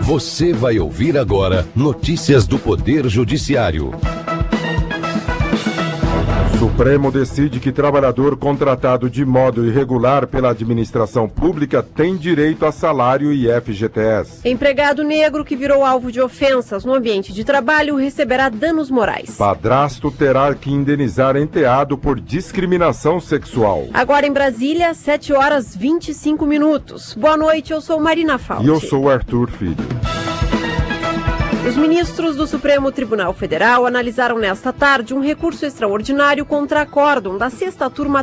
Você vai ouvir agora notícias do Poder Judiciário. Supremo decide que trabalhador contratado de modo irregular pela administração pública tem direito a salário e FGTS. Empregado negro que virou alvo de ofensas no ambiente de trabalho receberá danos morais. Padrasto terá que indenizar enteado por discriminação sexual. Agora em Brasília, 7h25. Boa noite, eu sou Marina Falti. E eu sou Arthur Filho. Os ministros do Supremo Tribunal Federal analisaram nesta tarde um recurso extraordinário contra acórdão da sexta turma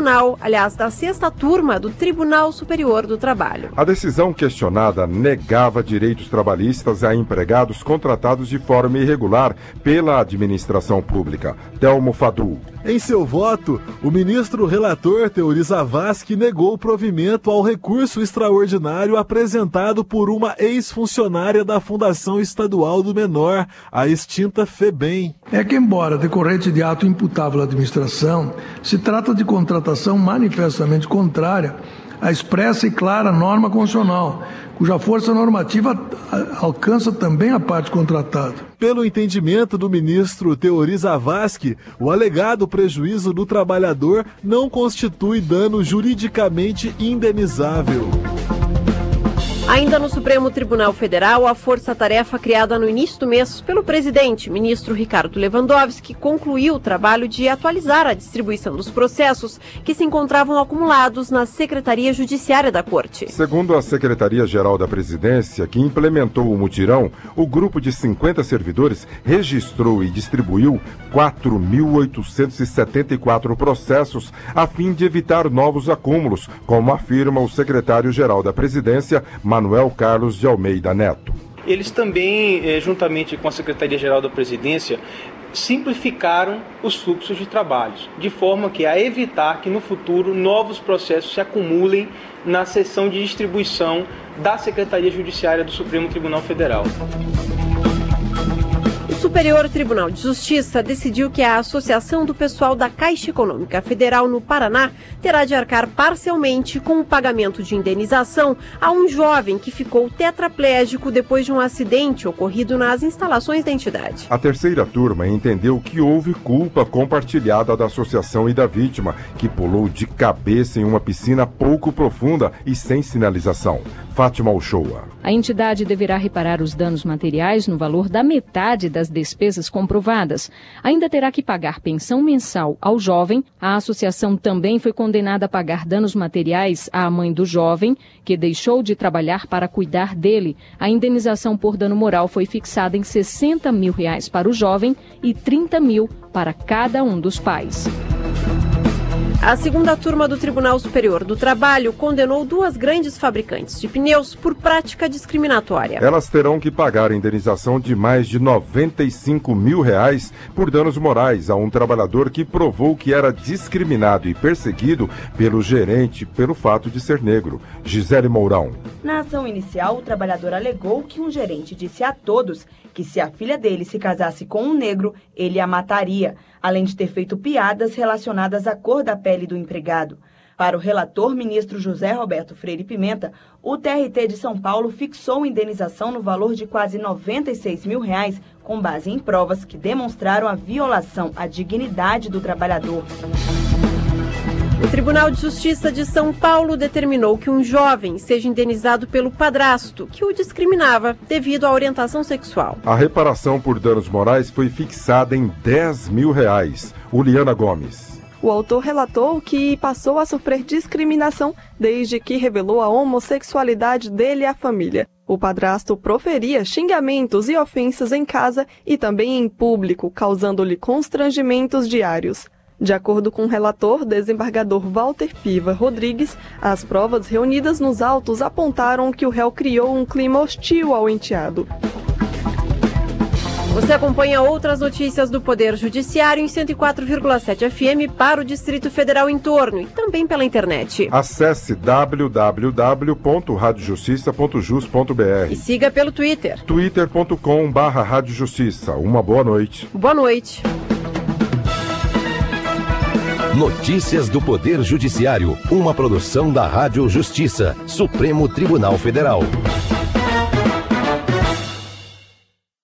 do Tribunal Superior do Trabalho. A decisão questionada negava direitos trabalhistas a empregados contratados de forma irregular pela administração pública. Telmo Fadul. Em seu voto, o ministro relator Teori Zavascki negou o provimento ao recurso extraordinário apresentado por uma ex-funcionária da Fundação Estadual do Menor, a extinta FEBEM. É que, embora decorrente de ato imputável à administração, se trata de contratação manifestamente contrária à expressa e clara norma constitucional, cuja força normativa alcança também a parte contratada. Pelo entendimento do ministro Teori Zavascki, o alegado prejuízo do trabalhador não constitui dano juridicamente indenizável. Ainda no Supremo Tribunal Federal, a força-tarefa criada no início do mês pelo presidente, ministro Ricardo Lewandowski, concluiu o trabalho de atualizar a distribuição dos processos que se encontravam acumulados na Secretaria Judiciária da Corte. Segundo a Secretaria-Geral da Presidência, que implementou o mutirão, o grupo de 50 servidores registrou e distribuiu 4.874 processos a fim de evitar novos acúmulos, como afirma o secretário-geral da Presidência, Manuel Carlos de Almeida Neto. Eles também, juntamente com a Secretaria-Geral da Presidência, simplificaram os fluxos de trabalhos, de forma que a evitar que no futuro novos processos se acumulem na seção de distribuição da Secretaria Judiciária do Supremo Tribunal Federal. O Superior Tribunal de Justiça decidiu que a Associação do Pessoal da Caixa Econômica Federal no Paraná terá de arcar parcialmente com o pagamento de indenização a um jovem que ficou tetraplégico depois de um acidente ocorrido nas instalações da entidade. A terceira turma entendeu que houve culpa compartilhada da associação e da vítima, que pulou de cabeça em uma piscina pouco profunda e sem sinalização. Fátima Uchoa. A entidade deverá reparar os danos materiais no valor da metade das despesas comprovadas. Ainda terá que pagar pensão mensal ao jovem. A associação também foi condenada a pagar danos materiais à mãe do jovem, que deixou de trabalhar para cuidar dele. A indenização por dano moral foi fixada em R$60 mil para o jovem e R$30 mil para cada um dos pais. A segunda turma do Tribunal Superior do Trabalho condenou duas grandes fabricantes de pneus por prática discriminatória. Elas terão que pagar a indenização de mais de R$95 mil por danos morais a um trabalhador que provou que era discriminado e perseguido pelo gerente pelo fato de ser negro. Gisele Mourão. Na ação inicial, o trabalhador alegou que um gerente disse a todos que se a filha dele se casasse com um negro, ele a mataria, além de ter feito piadas relacionadas à cor da pele do empregado. Para o relator, ministro José Roberto Freire Pimenta, o TRT de São Paulo fixou indenização no valor de quase R$96 mil, com base em provas que demonstraram a violação à dignidade do trabalhador. O Tribunal de Justiça de São Paulo determinou que um jovem seja indenizado pelo padrasto, que o discriminava devido à orientação sexual. A reparação por danos morais foi fixada em R$10 mil. Uliana Gomes. O autor relatou que passou a sofrer discriminação desde que revelou a homossexualidade dele à família. O padrasto proferia xingamentos e ofensas em casa e também em público, causando-lhe constrangimentos diários. De acordo com o relator, desembargador Walter Piva Rodrigues, as provas reunidas nos autos apontaram que o réu criou um clima hostil ao enteado. Você acompanha outras notícias do Poder Judiciário em 104,7 FM para o Distrito Federal em torno e também pela internet. Acesse www.radiojustiça.jus.br e siga pelo Twitter. twitter.com/radiojustiça. Uma boa noite. Boa noite. Notícias do Poder Judiciário, uma produção da Rádio Justiça, Supremo Tribunal Federal.